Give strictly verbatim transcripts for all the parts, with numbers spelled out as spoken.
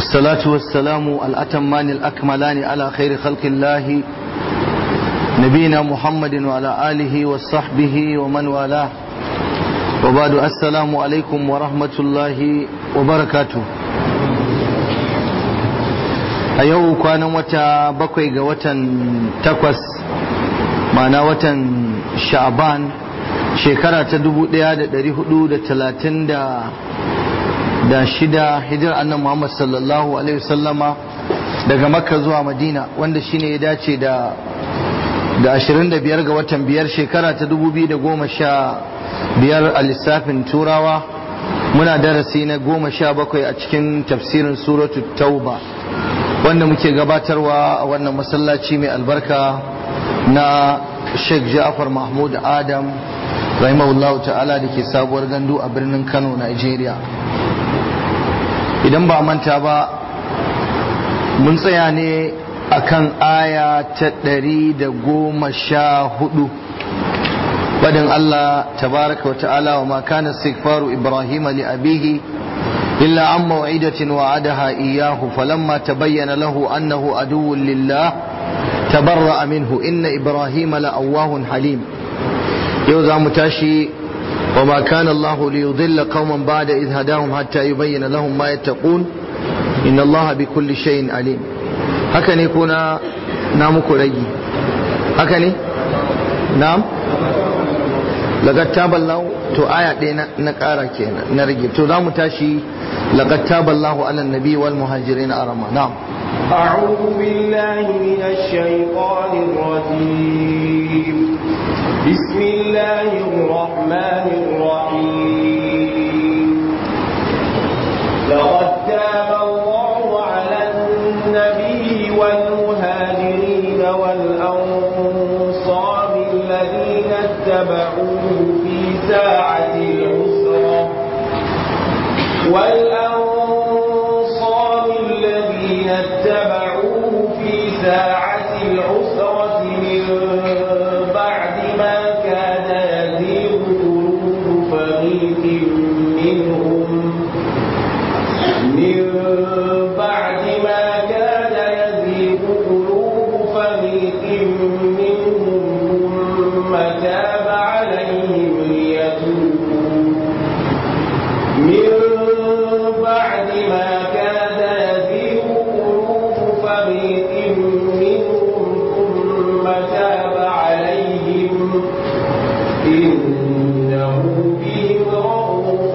والصلاة والسلام الأتمان الأكملان على خير خلق الله نبينا محمد وعلى آله وصحبه ومن والاه وبعد السلام عليكم ورحمة الله وبركاته. a yau kwanan wata bakwai ga watan takwas ma'ana watan sha'ban shekara ta dubu daya da dari hudu da talatin da shida hijirar annan muhammad sallallahu alaihi wasallama daga makka zuwa madina, wanda shine ya dace da da ashirin da biyar ga watan biyar shekara ta dubu biyu da goma sha biyar a lissafin turawa. Muna darasi na goma sha bakwai a cikin tafsirin suratu tauba wanda muke gabatarwa a wannan masallaci mai albarka na Sheikh Ja'far Mahmud Adam rahimahullah ta'ala da ke sabuwar gandu a birnin Kano, Nigeria. Idan ba manta ba, mun tsaya ne akan aya ta ɗari da goma sha hudu badin Allah tabaraka wa ta'ala wa ma kana istighfaru Ibrahim li abihi إلا عن موعدة وعدها إياه فلما تبين له أنه عدو لله تبرأ منه إن إبراهيم لأواه حليم. يوزع متاشي وما كان الله ليضل قوما بعد إذ هداهم حتى يبين لهم ما يتقون إن الله بكل شيء عليم. هكذا يكون نامك رجي هكذا نعم لقد تاب الله تو آية دينا نكارا كينا نرجي تو دام تاشي لقد تاب الله على النبي والمهاجرين أرما. نعم. أعوذ بالله من الشيطان الرجيم. بسم الله الرحمن الرحيم. لقد تاب الله على النبي والمهاجرين والأنصار الذين اتبعوه في ساعة العسرة والأنصار الذين اتبعوه في ساعة العسرة من بعد ما كاد يزيغ قلوب فريق منهم من بعد ما كاد يزيغ قلوب فريق منهم ثم تاب عليهم ليتوبوا من بعد ما كاد يزيغ قلوب فريق منهم ثم تاب عليهم إنه بهم رؤوف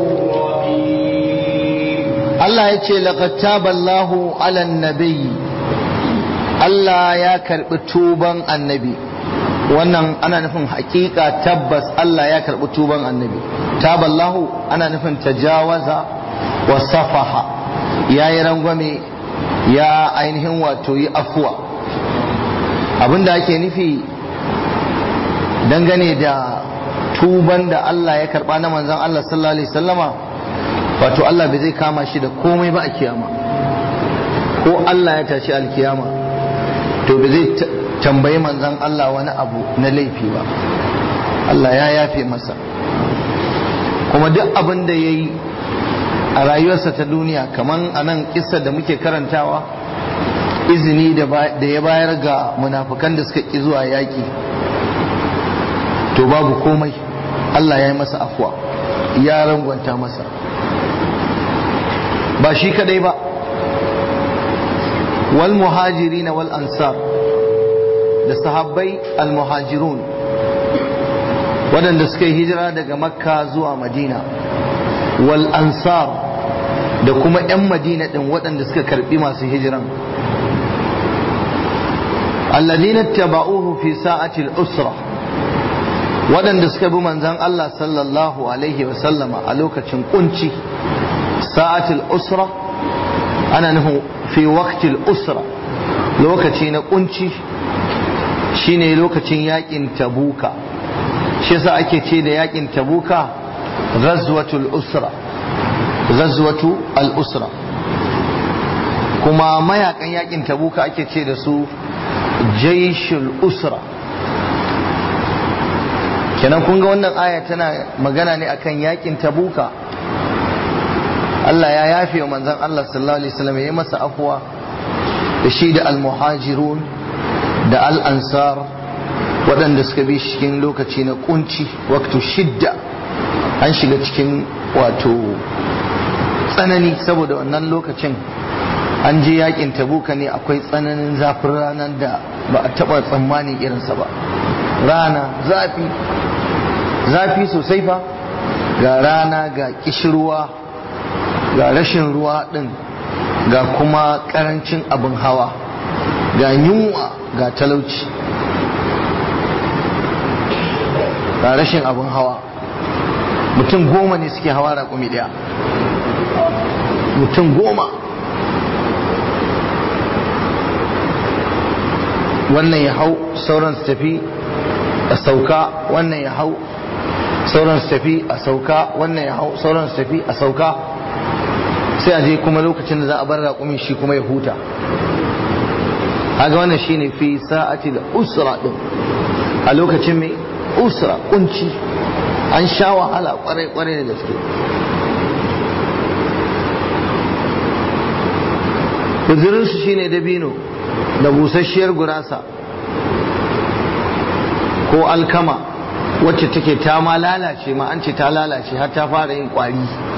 رحيم. الله يقول لقد تاب الله على النبي. Allah ya karɓi tuban annabi. Wannan ana nufin hakika tabbas Allah ya karɓi tuban annabi. Taballahu ana nufin tajawaza wa safaha, ya yi rangwame, ya ainihin wato yi afuwa. Abinda ake nufi dangane da tuban da Allah ya karɓa na manzon Allah sallallahu alaihi wasallama, wato Allah bai zai kama shi da komai ba a kiyama. Ko Allah ya tashi alkiyama to bai zai tambayi manzon Allah wani abu na laifi ba. Allah ya yafe masa, kuma duk abin da ya yi a rayuwarsa ta duniya, kamar a nan kissa da muke karantawa, izini da ya bayar ga munafukan da suka ƙi zuwa yaƙi, to babu komai. Allah ya yi masa afuwa, ya rangwanta masa. ba shi kadai ba, wal muhajirina wal ansar, da sahabbai al muhajirun waɗanda suka yi hijira daga makka zuwa madina, wal ansar da kuma 'yan madina ɗin waɗanda suka karɓi masu hijiran, alladhina taba'uhu fi sa'atil usra, waɗanda suka bi manzon Allah sallallahu alaihi wa sallama a lokacin kunci. Sa'atil usra ana nufin fi waqtil usra, lokaci na kunci shine lokacin yakin tabuka. shi yasa ake ce da yakin tabuka ghazwatul usra, ghazwatu al-usra. kuma mayakan yakin tabuka ake ce da su jaishul usra. kenan kun ga wannan aya tana magana ne akan yakin tabuka. Allah ya yafe wa manzon Allah sallallahu alaihi wasallam ya masa afwa da shi da al-muhajirun da al-ansar waɗanda suka bi cikin lokaci na kunci waktu shidda an shiga cikin wato tsanani saboda wannan lokacin an je yakin tabuka ne akwai tsananin zafin ranar da ba a taɓa tsammanin irinsa ba rana zafi zafi sosai fa ga rana ga kishirwa ga rashin ruwa ɗin ga kuma ƙarancin abin hawa ga yunwa ga talauci ga rashin abin hawa mutum goma ne suke hawa raƙumi ɗaya mutum goma wannan ya hau sauran su tafi a sauka wannan ya hau sauran su tafi a sauka wannan ya hau sauran su tafi a sauka sai a je kuma lokacin da za a bar raƙumin shi kuma ya huta haga wannan shine fi sa'ati da usra din a lokacin mai usra kunci an sha wahala kwarai kwarai da gaske uzurinsu shine dabino da busasshiyar gurasa ko alkama wacce take ta ma lalace ma an ce ta lalace har ta fara yin kwari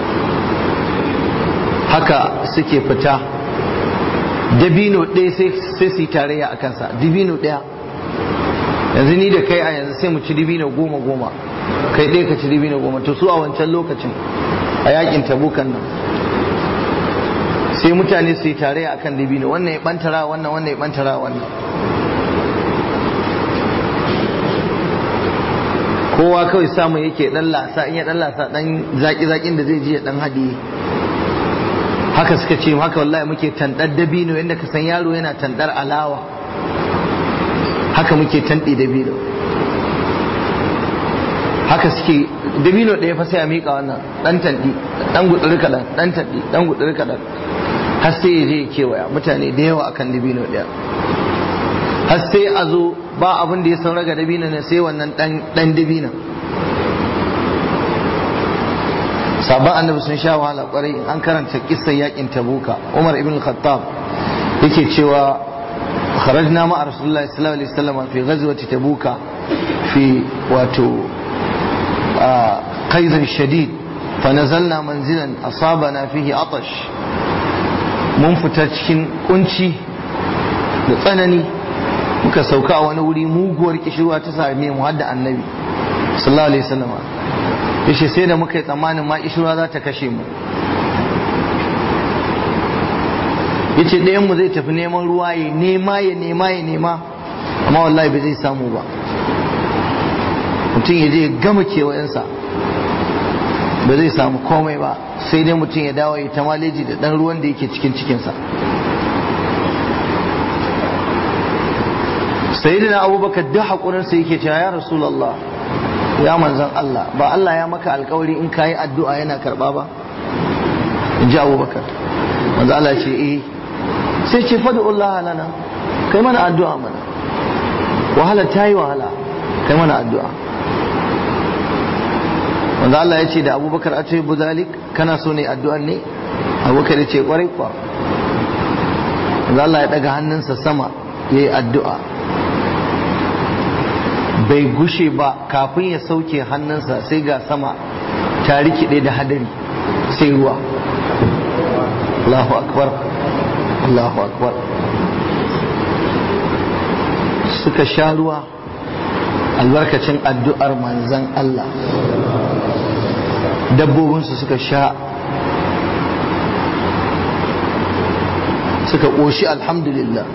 haka suke fita dabino ɗaya sai su yi tarayya a kansa dabino ɗaya yanzu ni da kai a yanzu sai mu ci dabino goma goma kai ɗaya ka ci dabino goma to su a wancan lokacin a yakin tabukan nan sai mutane su yi tarayya akan dabino wannan ya bantara wannan wannan ya bantara wannan kowa kawai samun yake dan lasa in ya dan lasa dan zaki zakin da zai ji ya dan hadiye haka suka ce haka wallahi muke tandar dabino yadda ka san yaro yana tandar alawa haka muke tandi dabino haka suke dabino ɗaya fa sai a miƙa wannan dan tandi dan gutsuri kaɗan dan tandi dan gutsuri kaɗan har sai ya je kewaya mutane da yawa akan dabino ɗaya har sai a zo ba abin da ya saura ga dabino ne sai wannan dan dabino sabon annabi sun sha wahala kwarai an karanta kissan yakin tabuka umar ibn khattab yake cewa kharajna ma rasulullahi sallallahu alaihi wasallam fi ghazwati tabuka fi wato qayd shadid fa nazalna manzilan asabana fihi atash mun fita cikin kunci da tsanani muka sauka a wani wuri muguwar kishirwa ta same mu hadda annabi sallallahu alaihi wasallam yace sai da muka yi tsammanin ma kishirwa za ta kashe mu yace ɗayan mu zai tafi neman ruwa ya nema ya nema ya nema amma wallahi bai zai samu ba mutum ya je ya gama kewayensa ba zai samu komai ba sai dai mutum ya dawo ya ta maleji da ɗan ruwan da yake cikin cikinsa sayyidina abubakar duk haƙurinsa yake cewa ya rasulallah ya manzan Allah ba Allah ya maka alkawari in kayi addu'a yana karba ba in ji abubakar manzan Allah ce eh sai ce fadu'ullah lana kai mana addu'a mana wahala ta yi wahala kai mana addu'a manzan Allah ya ce da abubakar a ce buzalik kana so ne addu'an ne abubakar ya ce kwarai kwa manzan Allah ya daga hannunsa sama ya yi addu'a bai gushe ba kafin ya sauke hannunsa sai ga sama ta rikide da hadari sai ruwa Allahu akbar Allahu akbar suka sha ruwa albarkacin addu'ar manzan Allah dabbobinsu suka sha suka ƙoshi alhamdulillah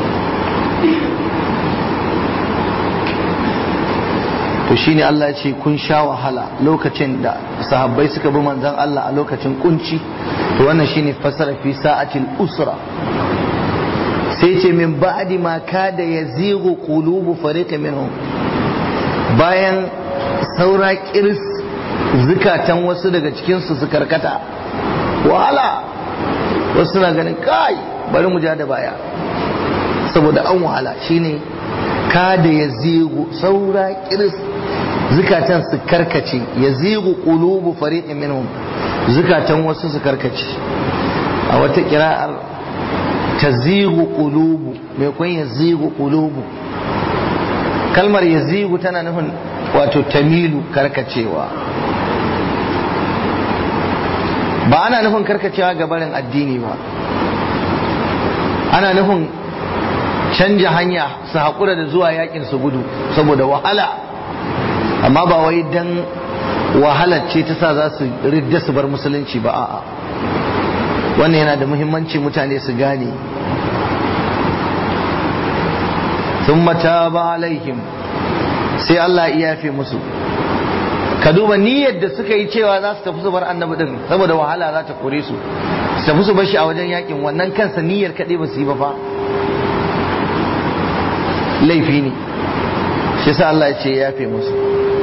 to shine Allah ya ce kun sha wahala lokacin da sahabbai suka bi manzon Allah a lokacin kunci to wannan shine fasara fi sa'atil usra sai ce min ba'di ma kada yazighu qulubu fariqin minhum bayan saura kiris zukatan wasu daga cikin su su karkata wahala wasu na ganin kai bari mu ja da baya saboda an wahala shine kada yazighu saura kiris zukatan su karkace ya zigu qulubu fariqin minhum zukatan wasu su karkace a wata kira'ar tazighu qulubu mai kun yazighu qulubu kalmar yazighu tana nufin wato tamilu karkacewa ba ana nufin karkacewa ga barin addini ba ana nufin canja hanya su haƙura da zuwa yakin su gudu saboda wahala amma ba wai dan wahalar ce ta sa za su ridda su bar musulunci ba a'a wannan yana da muhimmanci mutane su gane thumma taba alaihim sai Allah ya yafe musu ka duba niyyar da suka yi cewa za su tafi su bar annabi din saboda wahala za ta kore su su tafi su bar shi a wajen yakin wannan kansa niyyar kaɗai ba su yi ba fa laifi ne shi sa Allah ya ce ya yafe musu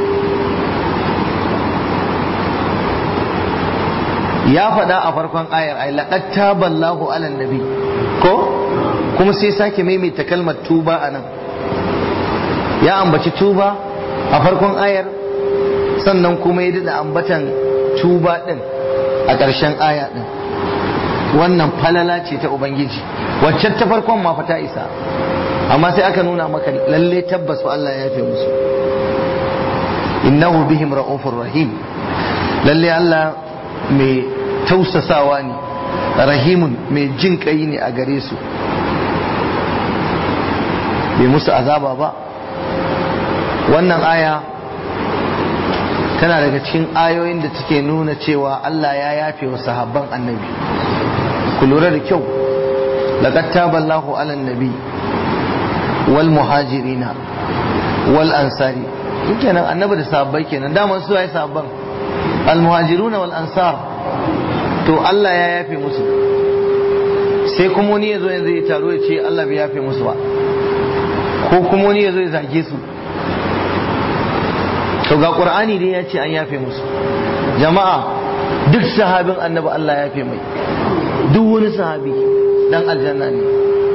ya faɗa a farkon ayar ai laqad taballahu ala nabi ko kuma sai sake maimaita kalmar tuba anan ya ambaci tuba a farkon ayar sannan kuma ya dada ambatan tuba din a ƙarshen aya din wannan falala ce ta ubangiji wacce ta farkon ma fata isa amma sai aka nuna maka lalle tabbas fa Allah ya yafe musu innahu bihim ra'ufur rahim lalle Allah mai tausasawa ne rahimun mai jin kai ne a gare su bai musu azaba ba wannan aya tana daga cikin ayoyin da take nuna cewa Allah ya yafe wa sahabban annabi ku lura da kyau laqad taballahu ala nabi wal muhajirina wal ansari kenan annabi da sahabbai kenan daman su ai sahabban al muhajiruna wal ansar to Allah ya yafe musu sai kuma wani yazo yanzu ya taro ya ce Allah bai yafe musu ba ko kuma wani yazo ya zage su to ga qur'ani dai ya ce an yafe musu jama'a duk sahabin annabi Allah ya yafe mai duk wani sahabi dan aljanna ne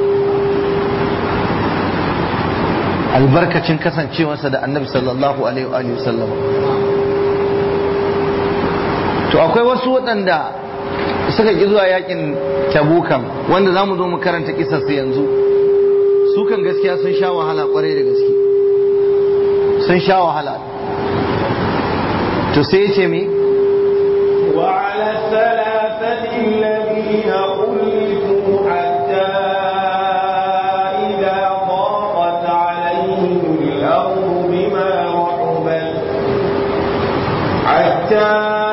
albarkacin kasancewarsa da annabi sallallahu alaihi wa sallam to akwai wasu waɗanda suka ki zuwa yakin tabukan wanda za mu zo mu karanta kisarsu yanzu su kan gaskiya sun sha wahala kwarai da gaske sun sha wahala to sai ya ce me وعلى الثلاثة الذين خلفوا حتى إذا ضاقت عليهم الأرض بما رحبت حتى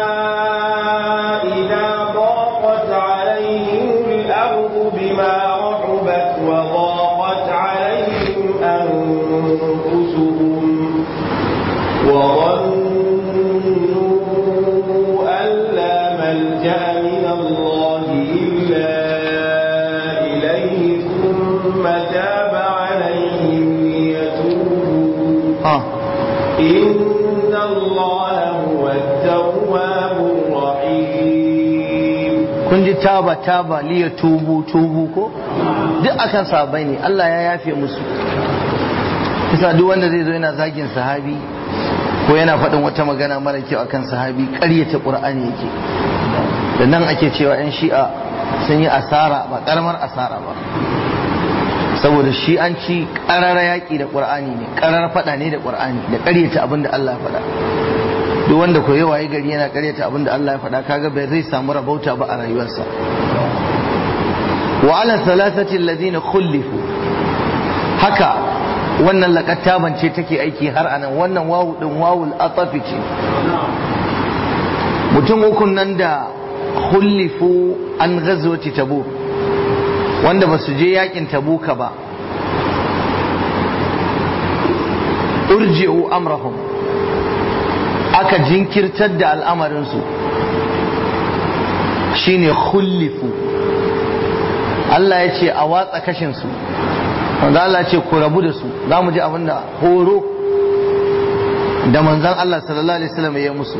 إذا ضاقت عليهم الأرض بما رحبت وضاقت عليهم أنفسهم وظنوا ملجأ من الله إلا إليه ثم تاب عليهم ليتوبوا آه. إن الله هو التواب الرحيم kun ji taba taba liya tubu tubu ko duk akan sahabbai ne Allah ya yafe musu kisa duk wanda zai zo yana zagin sahabi ko yana faɗin wata magana mara kyau akan sahabi ƙaryata ƙur'ani yake da nan ake cewa 'yan shi'a sun yi asara ba ƙaramar asara ba saboda shi'anci ƙarara yaƙi da ƙur'ani ne ƙarar faɗa ne da ƙur'ani da ƙaryata abin da Allah ya faɗa duk wanda ko yawa ya gari yana ƙaryata abin da Allah ya faɗa kaga bai zai samu rabauta ba a rayuwarsa wa ala thalathati alladhina khulifu haka wannan laqattaban ce take aiki har anan wannan wawu din wawul atafi ce mutum ukun nan da khulifu an ghazwati tabuk wanda ba su je yakin tabuka ba urji'u amrahum aka jinkirtar da al'amarinsu shine khulifu Allah ya ce a watsa kashinsu wanda Allah ce ku rabu da su za mu ji abin da horo da manzan Allah sallallahu alaihi wasallam ya musu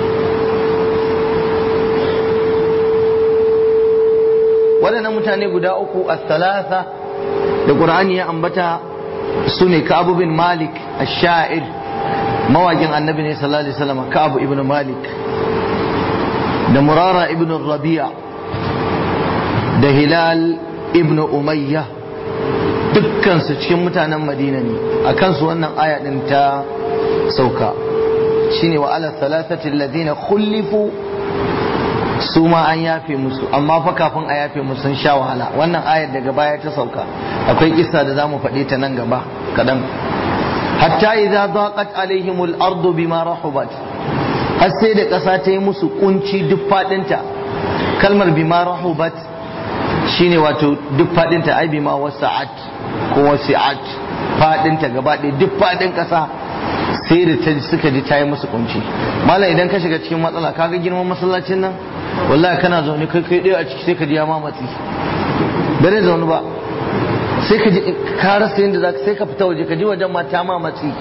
waɗannan mutane guda uku as-salasa da Qur'ani ya ambata su ne Ka'ab bin Malik ash-sha'ir mawaƙin annabi ne sallallahu alaihi wasallam Ka'ab ibn Malik da Murara ibn Rabi'a da Hilal ibn Umayya dukkansu cikin mutanen Madina ne a kansu wannan aya din ta sauka shine wa ala thalathati alladhina khulifu su ma an yafe musu amma fa kafin a yafe musu sun sha wahala wannan ayar daga baya ta sauka akwai kissa da zamu faɗe ta nan gaba kadan hatta idza daqat alaihimul ardu bima rahubat har sai da ƙasa ta yi musu kunci duk fadinta kalmar bima rahubat shine wato duk fadinta ai bima wasa'at ko wasi'at fadinta gaba ɗaya duk fadin ƙasa sai da ta suka ji ta yi musu kunci malam idan ka shiga cikin matsala kaga girman masallacin nan wallahi kana zaune kai kai ɗaya a ciki sai ka ji ya mamatsi bare zaune ba sai ka ji ka rasa yadda zaka sai ka fita waje ka ji wajen ma ta mamatsi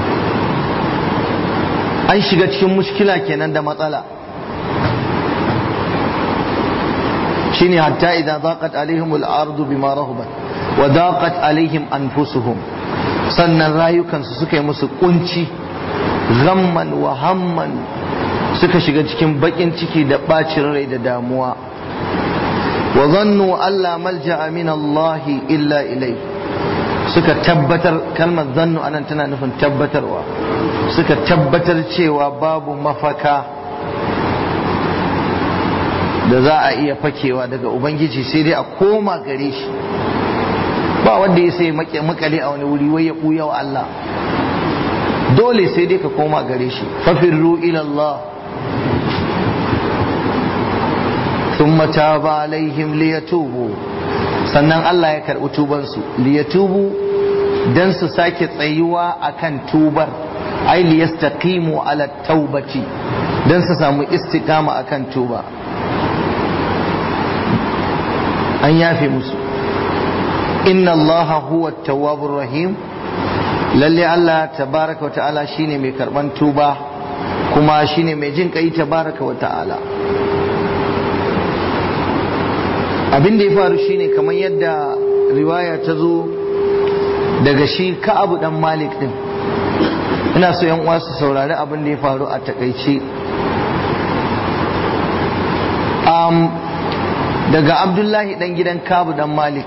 an shiga cikin mushkila kenan da matsala shine hatta idan zaqat alaihim al-ardu bima rahabat wa daqat alaihim anfusuhum sannan rayukansu suka yi musu kunci ghamman wa hamman suka shiga cikin bakin ciki da bacin rai da damuwa wa zannu alla malja'a min Allah illa ilai suka tabbatar kalmar zannu anan tana nufin tabbatarwa suka tabbatar cewa babu mafaka da za a iya fakewa daga ubangiji sai dai a koma gare shi ba wanda ya sai makale a wani wuri wai ya buya wa Allah dole sai dai ka koma gare shi fafirru ila Allah thumma taba alaihim liyatubu sannan Allah ya karbi tuban su liyatubu dan su sake tsayuwa akan tubar ai liyastaqimu ala taubati dan su samu istiqama akan tuba an yafe musu inna allaha huwa tawwabur rahim lalle Allah tabaraka wa ta'ala shine mai karban tuba kuma shine mai jin kai tabaraka wa ta'ala abin da ya faru shine kamar yadda riwaya ta zo daga shi Ka'ab dan Malik din ina so yan uwa su saurari abin da ya faru a takaice um, daga Abdullahi dan gidan Ka'ab dan Malik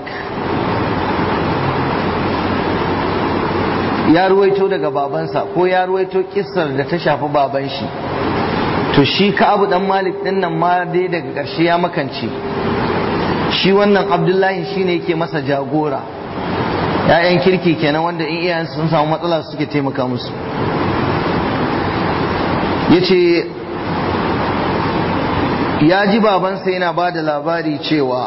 ya ruwaito daga babansa ko ya ruwaito kissar da ta shafi baban shi to shi Ka'ab dan Malik din nan ma dai daga ƙarshe ya makance shi wannan Abdullahi shine yake masa jagora ya'yan kirki kenan wanda in iyayensu sun samu matsala suke taimaka musu yace ya ji babansa yana ba da labari cewa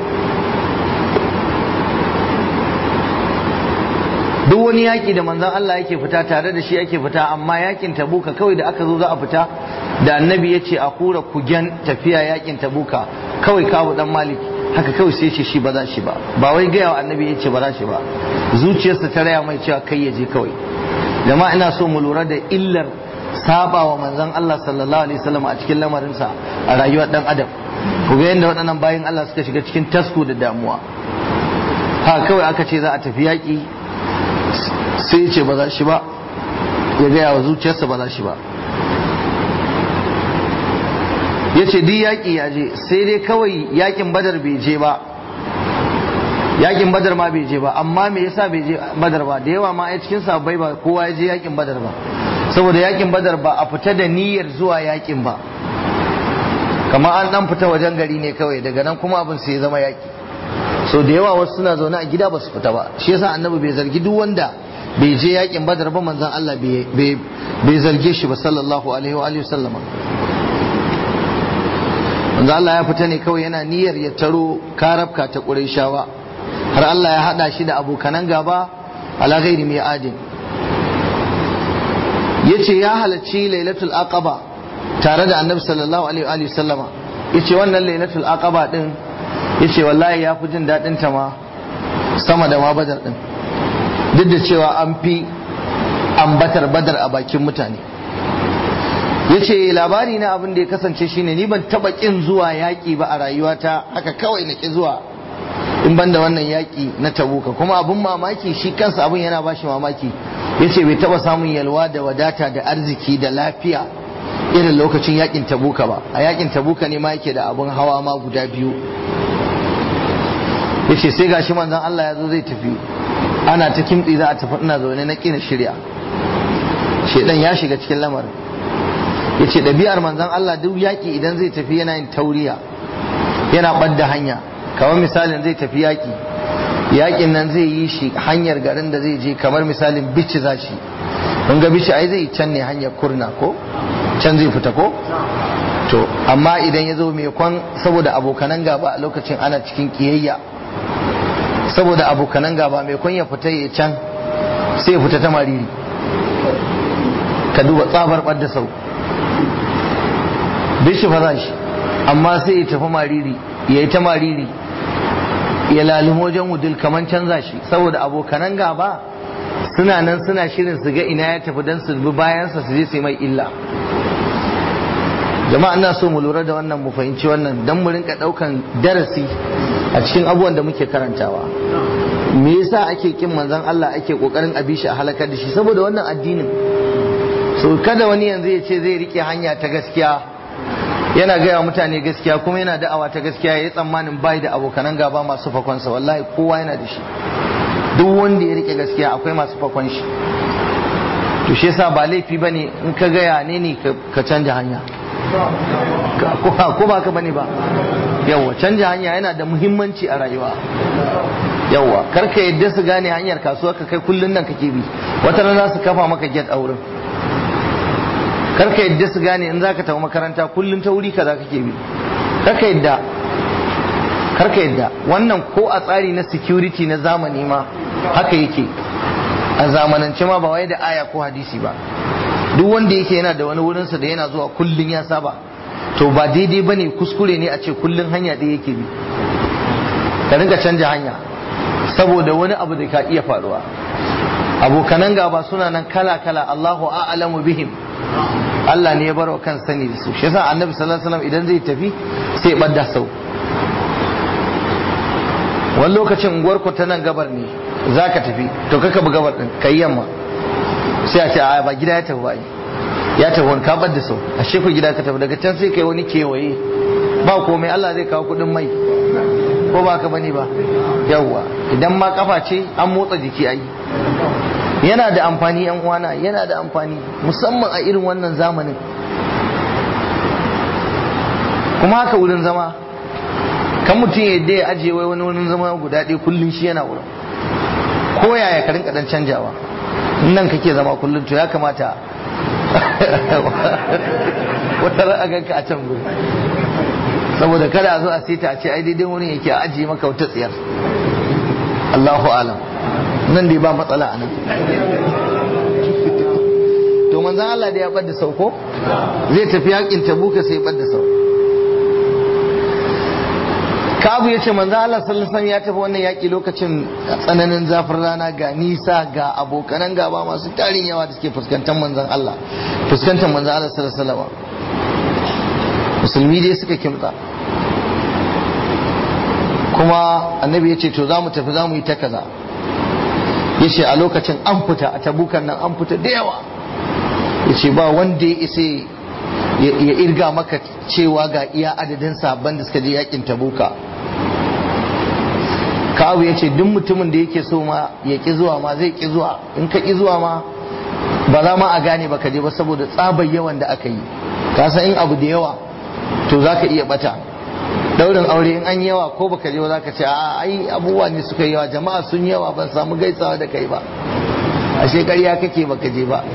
duk wani yaƙi da manzon Allah yake fita tare da shi yake fita amma yaƙin tabuka kawai da aka zo za a fita da annabi ya ce a kura kugen tafiya yaƙin tabuka kawai kawo dan malik haka kawai sai ce shi ba za shi ba ba wai gaya wa annabi ya ce ba za shi ba zuciyarsa ta raya mai cewa kai ya je kawai jama'a ina so mu lura da illar saba wa manzon Allah sallallahu alaihi wasallam a cikin lamarinsa a rayuwar dan adam ku ga yadda waɗannan bayin Allah suka shiga cikin tasku da damuwa ha kawai aka ce za a tafi yaƙi sai ya ce ba za shi ba ya gaya wa zuciyarsa ba za shi ba ya ce duk yaƙi ya je sai dai kawai yaƙin badar bai je ba yaƙin badar ma bai je ba amma me yasa bai je badar ba da yawa ma a cikin sabbai ba kowa ya je yaƙin badar ba saboda yaƙin badar ba a fita da niyyar zuwa yaƙin ba kamar an dan fita wajen gari ne kawai daga nan kuma abin sai ya zama yaƙi so da yawa wasu suna zaune a gida ba su fita ba shi yasa annabi bai zargi duk wanda bai je yaƙin badar ba manzon Allah bai zarge shi ba sallallahu alaihi wa alihi wasallama manzo Allah ya fita ne kawai yana niyyar ya taro karabka ta Qurayshawa har Allah ya hada shi da abokanan gaba ala ghairi mi'adin yace ya halarci lailatul aqaba tare da annabi sallallahu alaihi wa sallama yace wannan lailatul aqaba din yace wallahi ya fi jin dadin ta ma sama da ma badar din duk da cewa an fi ambatar badar a bakin mutane yace labari na abin da ya kasance shine ni ban taba kin zuwa yaki ba a rayuwata haka kawai na ki zuwa in ban da wannan yaki na tabuka kuma abin mamaki shi kansa abin yana bashi mamaki yace bai taba samun yalwa da wadata da arziki da lafiya irin lokacin yakin tabuka ba. A yakin tabuka ne ma yake da abun hawa ma guda biyu. Yace sai gashi manzon Allah ya zo zai tafi, ana ta kimtsi za a tafi, ina zaune na kina shirya, shedan ya shiga cikin lamarin. Yace ɗabi'ar manzon Allah duk yaki idan zai tafi yana yin tauriya, yana ɓadda hanya. Kamar misalin zai tafi yaki, yakin nan zai yi shi hanyar garin da zai je, kamar misalin bici za shi, kun ga bici ai zai can ne hanyar kurna ko can zai fita ko to, amma idan ya zo mai kwan, saboda abokanan gaba a lokacin ana cikin kiyayya, saboda abokanan gaba mai kwan ya fita ya can sai ya fita ta mariri. Ka duba tsabar ɓadda sau, bishi fa za shi, amma sai ya tafi mariri, ya yi ta mariri, ya lalimo wajen wudil kaman canza shi, saboda abokanan gaba suna nan suna shirin su ga ina ya tafi don su bi bayansa su je su yi mai illa. Jama'a ina so mu lura da wannan, mu fahimci wannan, don mu rinka daukan darasi a cikin abubuwan da muke karantawa. Me yasa ake kin manzon Allah, ake kokarin a bi shi a halakar da shi? Saboda wannan addinin. So kada wani yanzu ya ce zai rike hanya ta gaskiya, yana gaya mutane gaskiya kuma yana da'awa ta gaskiya, ya yi tsammanin bai da abokanan gaba masu fakonsa. Wallahi kowa yana da shi, duk wanda ya rike gaskiya akwai masu fakon shi. To shi yasa ba laifi bane in ka gaya ne ne ka canja hanya, ko ba ka bane ba. Yawwa, canja hanya yana da muhimmanci a rayuwa. Yawwa, karka yadda su gane hanyar kasuwa ka kai kullun nan kake bi, wata rana su kafa maka get a wurin. Karka yadda su gane in zaka tafi makaranta kullun ta wuri kaza kake bi, karka yadda karka yadda wannan ko a tsari na security na zamani ma haka yake. A zamanance ma ba wai da aya ko hadisi ba, duk wanda yake yana da wani wurinsa da yana zuwa kullun ya saba, to ba daidai bane, kuskure ne a ce kullun hanya ɗaya yake bi. Ka rinka canja hanya saboda wani abu da ka iya faruwa. Abokanan gaba suna nan kala kala, Allahu a'lamu bihim, Allah ne ya bar wa kan sani da su. Shi yasa Annabi sallallahu alaihi wasallam idan zai tafi sai badda sau. Wani lokacin unguwar ku ta nan gabar ne zaka tafi, to kaka bi gabar din kai yamma, sai a ce a ba gida ya tafi ba, ya tafi wani ka badda sau, ashe ku gida ka tafi, daga can sai kai wani kewaye, ba komai, Allah zai kawo kudin mai, ko ba ka bane ba. Yawwa, idan ma kafa ce an motsa jiki ai, yana da amfani yan uwana, yana da amfani musamman a irin wannan zamanin. Kuma haka wurin zama, kan mutum ya yadda ya ajiye wai wani wurin zama guda ɗaya kullum shi yana wurin, ko yaya ka rinka dan canjawa. Nan kake zama kullum, to ya kamata wata ra'a ganka a can gurin, saboda kada a zo a sita a ce ai daidai wurin yake a ajiye maka wata tsiyar. Allahu alam, nan dai ba matsala a nan. To manzan Allah da ya ɓadda sauko, zai tafi yakin tabuka sai ɓadda sau. Kabu ya ce manzan Allah sallallahu alaihi ya tafi wannan yaki lokacin tsananin zafin rana, ga nisa, ga abokanan gaba masu tarin yawa da suke fuskantar manzan Allah, fuskantar manzan Allah sallallahu alaihi. Musulmi dai suka kimtsa, kuma annabi ya ce to za mu tafi, za mu yi ta kaza. Ya ce a lokacin an fita a tabukan nan, an fita da yawa. Ya ce ba wanda ya isa ya irga maka cewa ga iya adadin sabon da suka je yakin tabuka. Ka'abu ya ce duk mutumin da yake so ma ya ki zuwa ma zai ki zuwa, in ka ki zuwa ma ba za ma a gane ba ka je ba, saboda tsabar yawan da aka yi. Ka san in abu da yawa to za ka iya bata. Daurin aure in an yawa ko baka je ba za ka ce a ai abubuwa ne suka yawa, jama'a sun yawa, ban samu gaisawa da kai ba, ashe ƙarya kake baka je ba.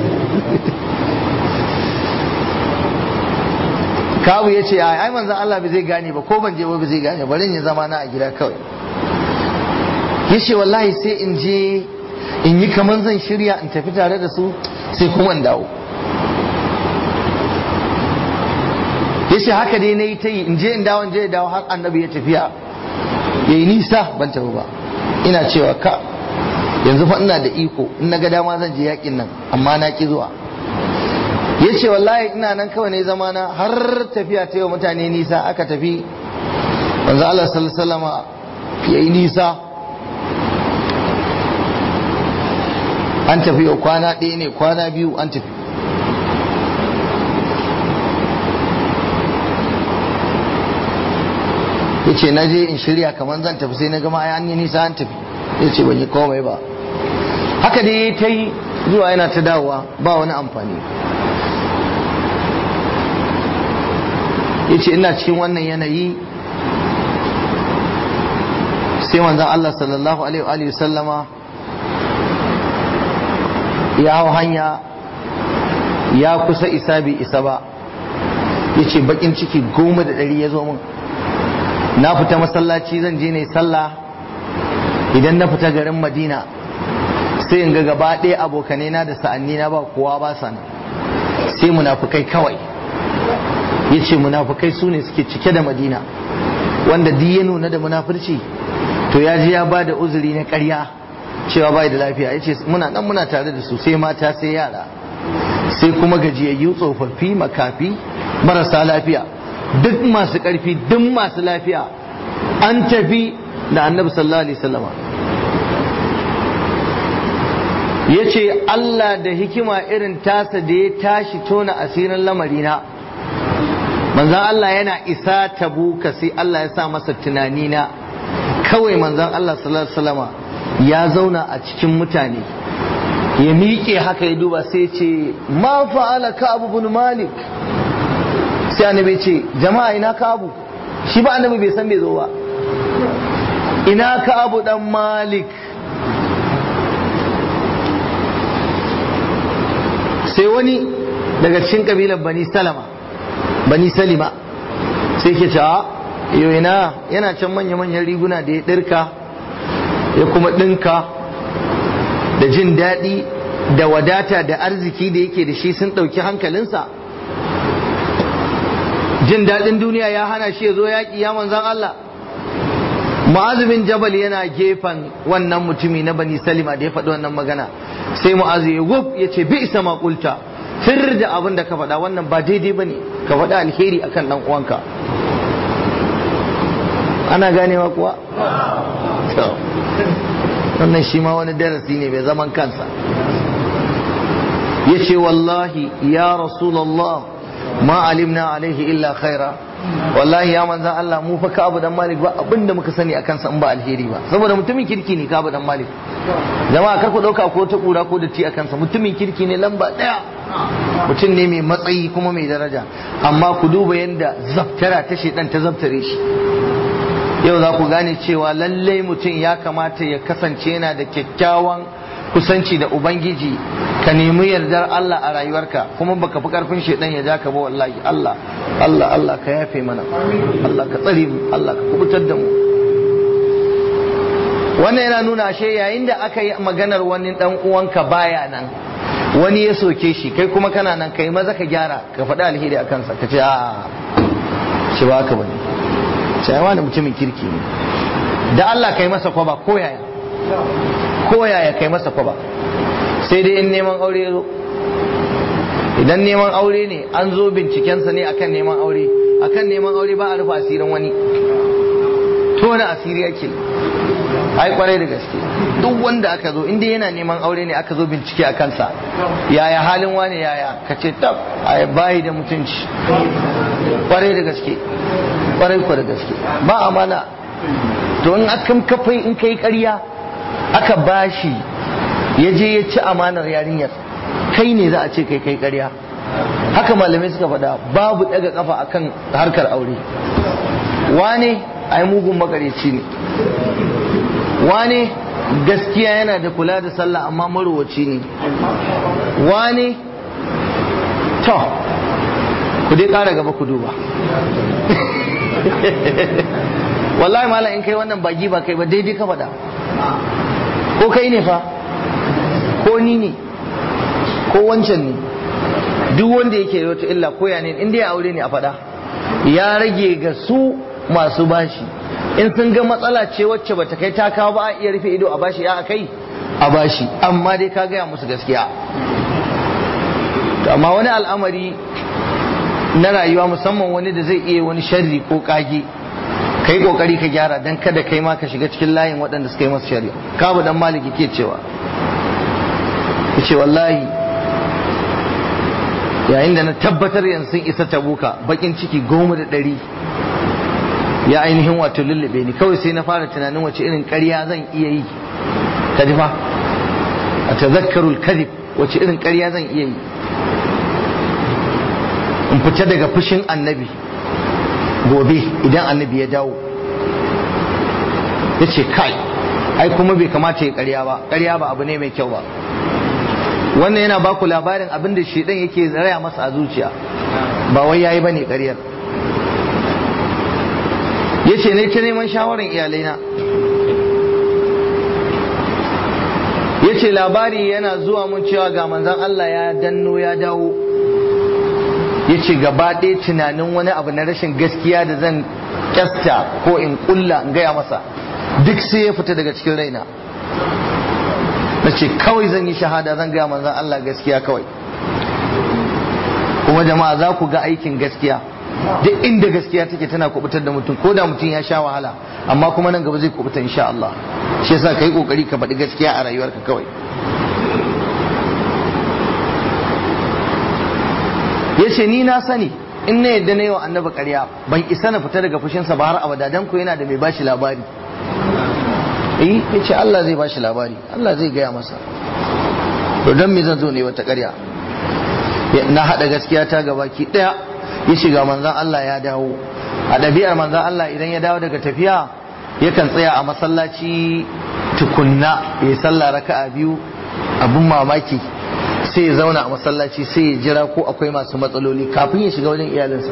Kawu ya ce ai manzon Allah bai zai gane ba, ko ban je ba bai zai gane, bari ya zama na a gida kawai. Ya ce wallahi sai in je in yi kamar zan shirya in tafi tare da su, sai kuma in dawo. Ya ce haka dai na yi ta yi, in je in dawo in je in dawo har annabi ya tafiya ya yi nisa ban tafi ba. Ina cewa ka yanzu fa ina da iko, in na ga dama zan je yakin nan, amma na ki zuwa. Ya ce wallahi ina nan kawai ne zama na har tafiya ta yi wa mutane nisa, aka tafi manzo Allah sallallahu alaihi wasallam ya yi nisa. An tafi yau kwana ɗaya ne, kwana biyu an tafi. ya ce na je in shirya kamar zan tafi sai na gama ai an yi nisa an tafi, ya ce ban yi komai ba. Haka dai ta yi zuwa yana ta dawowa ba wani amfani. Ya ce ina cikin wannan yanayi sai manzon Allah sallallahu alaihi wa sallama ya hau hanya ya kusa isa bai isa ba. Ya ce bakin ciki goma da ɗari ya zo min. Na fita masallaci zan je ne sallah, idan na fita garin Madina sai in ga gaba ɗaya abokanai na da sa'anni na ba kowa ba sa nan, sai munafukai kawai. Ya ce munafukai su ne suke cike da Madina, wanda duk ya nuna da munafurci to ya ji ya ba da uzuri na ƙarya cewa bai da lafiya. Ya ce muna nan muna tare da su, sai mata sai yara sai kuma gajiyayyu, tsofaffi, makafi, marasa lafiya, duk masu ƙarfi, duk masu lafiya an tafi da annabi sallallahu alaihi wasallama. Ya ce Allah da hikima irin tasa da ya tashi tona asirin lamarina, manzan Allah yana isa Tabuka sai Allah ya sa masa tunanina. Kawai manzan Allah sallallahu alaihi wasallama ya zauna a cikin mutane, ya miƙe haka ya duba sai ce ma fa'ala Ka'ab ibn Malik. Sai annabi ce jama'a ina Ka'ab? Shi ba annabi bai san bai zo ba. Ina Ka'ab dan Malik? Sai wani daga cikin kabilar Bani Salama, Bani Salima sai ke ce a yau ina yana can manya-manyan riguna da ya ɗirka ya kuma ɗinka da jin daɗi da wadata da arziki da yake da shi sun ɗauki hankalinsa. Jin daɗin duniya ya hana shi ya zo yaƙi ya manzan Allah. Mu'azu bin Jabal yana gefen wannan mutumi na Bani Salima da ya faɗi wannan magana, sai Mu'azu ya gub ya ce bi isa maƙulta, sirri da abin da ka faɗa wannan ba daidai ba ne, ka faɗa alheri akan ɗan uwanka. Ana ganewa kuwa? Wannan shi ma wani darasi ne mai zaman kansa. Ya ce wallahi ya Rasulallah ma alimna alaihi illa khaira, wallahi ya manzan Allah mu fa Ka'ab dan Malik ba abinda muka sani akan sa in ba alheri ba, saboda mutumin kirki ne Ka'ab dan Malik. Jama'a kar ku dauka ko ta kura ko da ti akan sa, mutumin kirki ne lamba daya, mutum ne mai matsayi kuma mai daraja, amma ku duba yanda zaftara ta shedan ta zaftare shi. Yau za ku gane cewa lallai mutum ya kamata ya kasance yana da kyakkyawan kusanci da Ubangiji, ka nemi yardar Allah a rayuwarka, kuma baka fi karfin shedan ya ja ka ba. Wallahi Allah Allah Allah ka yafe mana, Allah ka tsare mu, Allah ka kubutar da mu. Wannan yana nuna ashe yayin da aka yi maganar wani dan uwanka baya nan, wani ya soke shi, kai kuma kana nan, kai maza ka gyara, ka faɗi alheri a kansa, ka ce a shi ba haka bane, sai wani mutumin kirki ne, da Allah kai masa kwaba ko yaya ko yaya kai masa kwaba. Sai dai in neman aure ya zo, idan neman aure ne an zo bincikensa ne akan neman aure, akan neman aure ba a rufe asirin wani, tona asiri yake. Ai kwarai da gaske, duk wanda aka zo inda yana neman aure ne aka zo bincike a kansa, yaya halin wani yaya, ka ce tab ai bayi da mutunci, kwarai da gaske, kwarai kwa da gaske, ba amana. To in akan kafai in kai ƙarya aka bashi ya je ya ci amanar yarinyar, kai ne za a ce kai kai ƙarya. Haka malamai suka faɗa, babu ɗaga kafa akan harkar aure. Wane ai mugun makareci ne, wane gaskiya yana da kula da sallah amma marowaci ne, wane to ku dai ƙara gaba ku duba. Wallahi malam in kai wannan bagi ba kai ba daidai ka faɗa, ko kai ne fa, ko ni ne, ko wancan ne, duk wanda yake da wata illa ko ya ne, in dai aure ne a faɗa. Ya rage ga su masu bashi, in sun ga matsala ce wacce bata kai ta kawo ba a iya rufe ido a bashi, ya kai a bashi, amma dai ka gaya musu gaskiya. Amma wani al'amari na rayuwa, musamman wani da zai iya wani sharri ko kage, kai kokari ka gyara dan kada kai ma ka shiga cikin layin waɗanda suka yi masa shari'a. Kabu dan Maliki ke cewa yace wallahi yayin da na tabbatar yanzu sun isa Tabuka, bakin ciki goma da ɗari ya ainihin wato lullube ni. Kawai sai na fara tunanin wace irin ƙarya zan iya yi, ka ji fa a tazakkarul kadhib, wace irin ƙarya zan iya yi in fita daga fushin annabi gobe idan annabi ya dawo. Ya ce kai ai kuma bai kamata ya ƙarya ba, ƙarya ba abu ne mai kyau ba. Wannan yana baku labarin abin da shedan yake raya masa a zuciya, ba wai yayi bane ƙaryar. Yace ne ta neman shawaran iyalaina, yace labari yana zuwa mun cewa ga manzon Allah ya danno ya dawo. Yace gaba ɗaya tunanin wani abu na rashin gaskiya da zan kyasta ko in kulla in gaya masa duk sai ya fita daga cikin raina. Na ce kawai zan yi shahada, zan gaya manzon Allah gaskiya kawai. Kuma jama'a za ku ga aikin gaskiya, duk inda gaskiya take tana kubutar da mutum, ko da mutum ya sha wahala, amma kuma nan gaba zai kubuta insha Allah. Shi yasa kai kokari ka faɗi gaskiya a rayuwarka kawai. Yace ni na sani in na yadda na yi wa annabi ƙarya ban isa na fita daga fushinsa ba har abada, dan ko yana da mai bashi labari. Eh yace Allah zai bashi labari, Allah zai gaya masa. To dan me zan zo ne wata ƙarya? Na haɗa gaskiya ta gabaki ɗaya. Ya shiga manzan Allah ya dawo. A ɗabi'ar manzan Allah idan ya dawo daga tafiya yakan tsaya a masallaci tukunna ya sallah raka'a biyu. Abun mamaki sai ya zauna a masallaci sai ya jira ko akwai masu matsaloli kafin ya shiga wajen iyalinsa.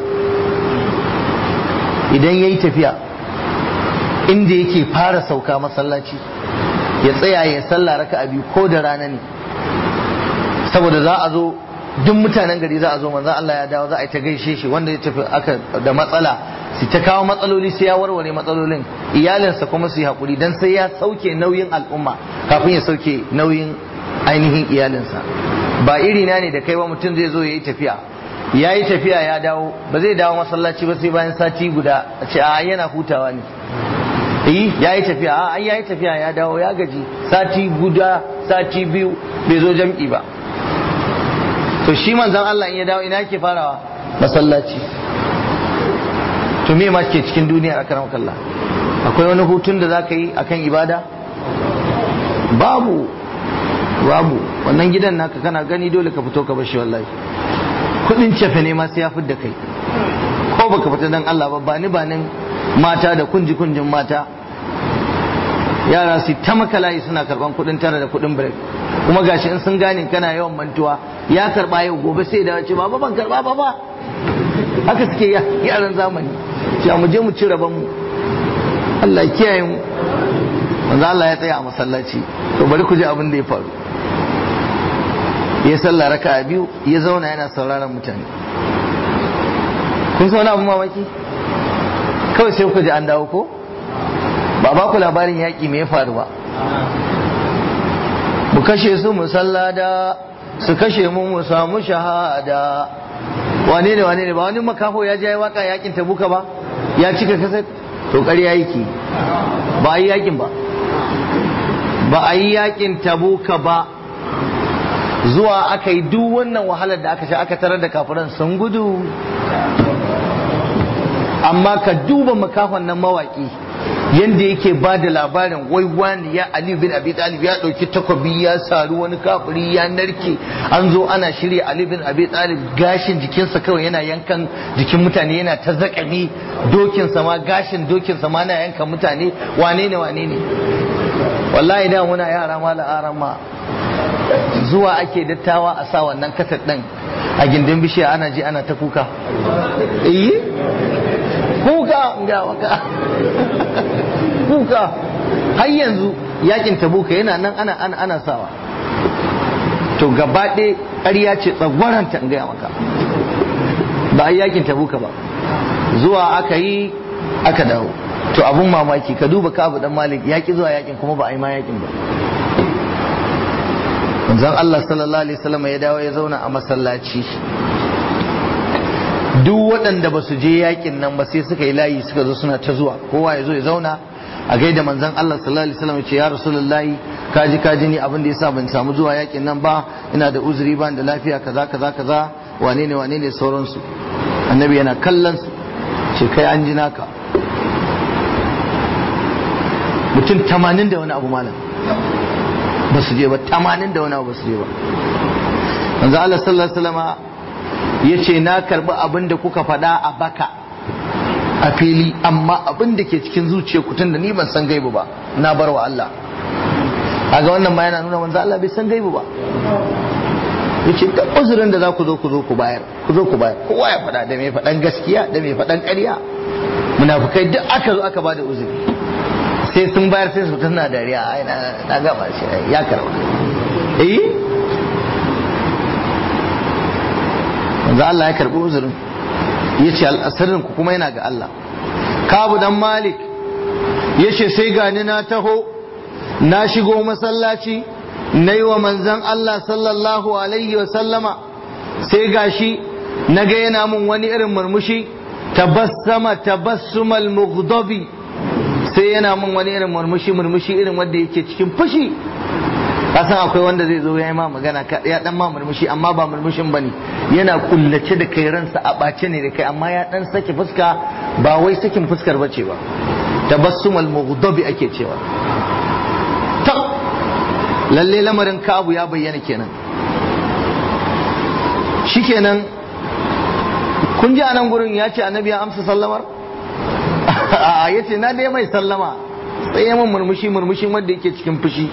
Idan ya yi tafiya inda yake fara sauka masallaci ya tsaya ya sallah raka'a biyu ko da rana ne, saboda za a zo duk mutanen gari za a zo manzo Allah ya dawo za a yi ta gaishe shi, wanda ya tafi aka da matsala su ta kawo matsaloli sai ya warware matsalolin, iyalinsa kuma su yi hakuri dan sai ya sauke nauyin al'umma kafin ya sauke nauyin ainihin iyalinsa. Ba iri na ne da kai ba, mutum zai zo ya yi tafiya ya yi tafiya ya dawo ba zai dawo masallaci ba sai bayan sati guda a ce a yana hutawa ne. eh ya yi tafiya a ya yi tafiya ya dawo ya gaji, sati guda sati biyu bai zo jam'i ba. To shi manzon Allah in ya dawo ina yake farawa? Masallaci. To me ma ke cikin duniya akan Allah? Akwai wani hutun da zaka yi akan ibada? Babu. Babu. Wannan gidan naka kana gani dole ka fito ka bar shi wallahi. Kudin cefe ne ma sai ya fidda kai. Ko baka fita dan Allah ba, ba ni ba nan mata da kunji kunjin mata. Yara su ta makalayi suna karban kudin tara da kudin break. Kuma gashi in sun gane kana yawan mantuwa, ya karba yau gobe sai da ce baba ban karba ba ba. Haka suke yaran zamani. Ce mu je mu ci raban mu. Allah ya kiyaye mu. Manzo Allah ya tsaya a masallaci. To bari ku ji abin da ya faru. Ya sallah raka'a biyu, ya zauna yana sauraron mutane. Kun san wani abu mamaki? Kawai sai ku ji an dawo ko? Ba ba ku labarin yaƙi me ya faru ba. Mu kashe su mu sallada, su kashe mu mu samu shahada. Wane ne wane ne ba wani makafo ya je ya waka yakin Tabuka ba? Ya cika kasa to ƙarya yake. Ba a yi yakin ba. Ba a yi yakin Tabuka ba. Zuwa aka yi duk wannan wahalar da aka sha aka tarar da kafiran sun gudu. Amma ka duba makafan nan mawaki yanda yake ba da labarin wai wani ya Ali bin Abi Talib ya dauki takobi ya saru wani kafiri ya narke, an zo ana shirya Ali bin Abi Talib gashin jikinsa kawai yana yankan jikin mutane, yana ta zakami dokinsa ma gashin dokinsa ma na yankan mutane. Wane ne wane ne? Wallahi da muna yara ma la'aran ma zuwa ake dattawa a sa wannan kasar din a gindin bishiya ana ji ana ta kuka. Eh kuka ga waka kuka har yanzu yakin Tabuka yana nan ana ana ana sawa. To gaba ɗaya ƙarya ce tsagwaranta in gaya maka, ba a yakin Tabuka ba, zuwa aka yi aka dawo. To abun mamaki ka duba Ka'ab dan Malik yaki zuwa yakin kuma ba a yi ma yakin ba. Manzon Allah sallallahu alaihi wasallam ya dawo ya zauna a masallaci. Duk waɗanda ba su je yakin nan ba sai suka yi layi suka zo suna ta zuwa, kowa ya zo ya zauna a gaida manzon Allah sallallahu alaihi wasallam ya ce ya Rasulullahi kaji kaji ni abin da yasa ban samu zuwa yakin nan ba, ina da uzuri ban da lafiya kaza kaza kaza wane ne wane ne sauransu. Annabi yana kallon su ce kai an ji naka mutum tamanin da wani abu malam ba su je ba, tamanin da wani abu ba su je ba. manzo Allah sallallahu alaihi wasallama yace na karbi abin da kuka faɗa a baka a fili, amma abin da ke cikin zuciyarku tun da ni ban san gaibu ba na bar wa Allah. a ga wannan ma yana nuna manzo Allah bai san gaibu ba. yace da uzurin da za ku zo ku zo ku bayar ku zo ku bayar kowa ya faɗa, da mai faɗan gaskiya da mai faɗan ƙarya. munafukai duk aka zo aka bada uzuri sai sun bayar sai su tana dariya, ai na gaba shi ya karba. eh manzo Allah ya karbi uzurin, yace al'asirin ku kuma yana ga Allah. Kabu dan Malik yace sai gani na taho na shigo masallaci nayi wa manzon Allah sallallahu alaihi wa sallama, sai gashi naga yana mun wani irin murmushi, tabassama tabassumal mughdabi, sai yana mun wani irin murmushi murmushi irin wanda yake cikin fushi. kasan akwai wanda zai zo ya yi ma magana ya dan ma murmushi amma ba murmushin bane, yana kullace da kai, ransa a bace ne da kai, amma ya dan saki fuska, ba wai sakin fuskar bace ba, tabassumal mughdabi ake cewa. ta lalle lamarin Ka'abu ya bayyana kenan. shikenan kun ji anan gurin ya ce annabi ya amsa sallamar a yace na dai mai sallama, sai ya mun murmushi murmushin wanda yake cikin fushi.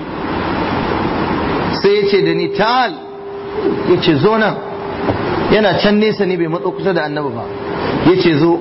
sai ya ce da ni tal, ya ce zo nan, yana can nesa ne bai matso kusa da annabi ba. ya ce zo,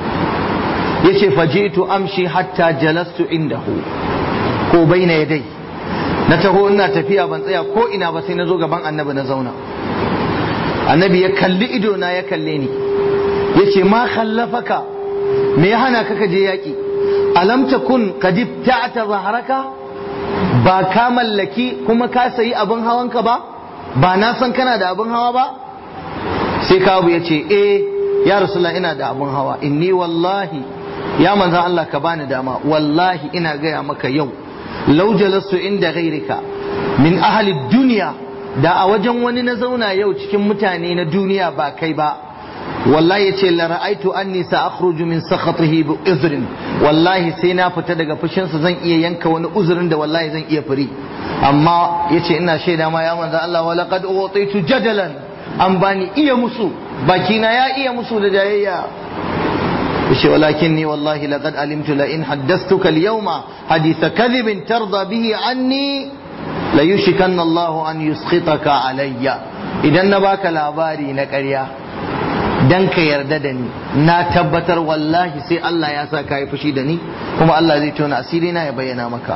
ya ce fajitu amshi hatta jalastu indahu ko bai na yadai, na taho ina tafiya ban tsaya ko ina ba sai na zo gaban annabi na zauna. annabi ya kalli ido na ya kalle ni, ya ce ma khallafaka, me ya hana ka je yaki? alam takun qad ibta'ta zahraka, ba ka mallaki kuma ka sayi abin hawanka ba, ba na san kana da abin hawa ba. sai Kabu ya ce eh ya Rasulullah ina da abin hawa, inni wallahi ya manzan Allah ka bani dama, wallahi ina gaya maka yau law jalastu inda ghairika min ahli dunya, da a wajen wani na zauna yau cikin mutane na duniya ba kai ba, wallahi yace la ra'aitu anni sa'khruju min sakhatihi bi uzrin, wallahi sai na fita daga fushin sa zan iya yanka wani uzurin da wallahi zan iya firi. amma yace ina shaida ma ya manzo Allah wa laqad utitu jadalan, an bani iya musu, bakina ya iya musu da jayayya. yace walakinni wallahi laqad alimtu la in haddathtuka al-yawma haditha kadhibin tarda bihi anni la yushikanna Allah an yuskhitaka alayya. idan na baka labari na ƙarya dan ka yarda da ni, na tabbatar wallahi sai Allah ya sa ka yi fushi da ni, kuma Allah zai tona asiri na ya bayyana maka.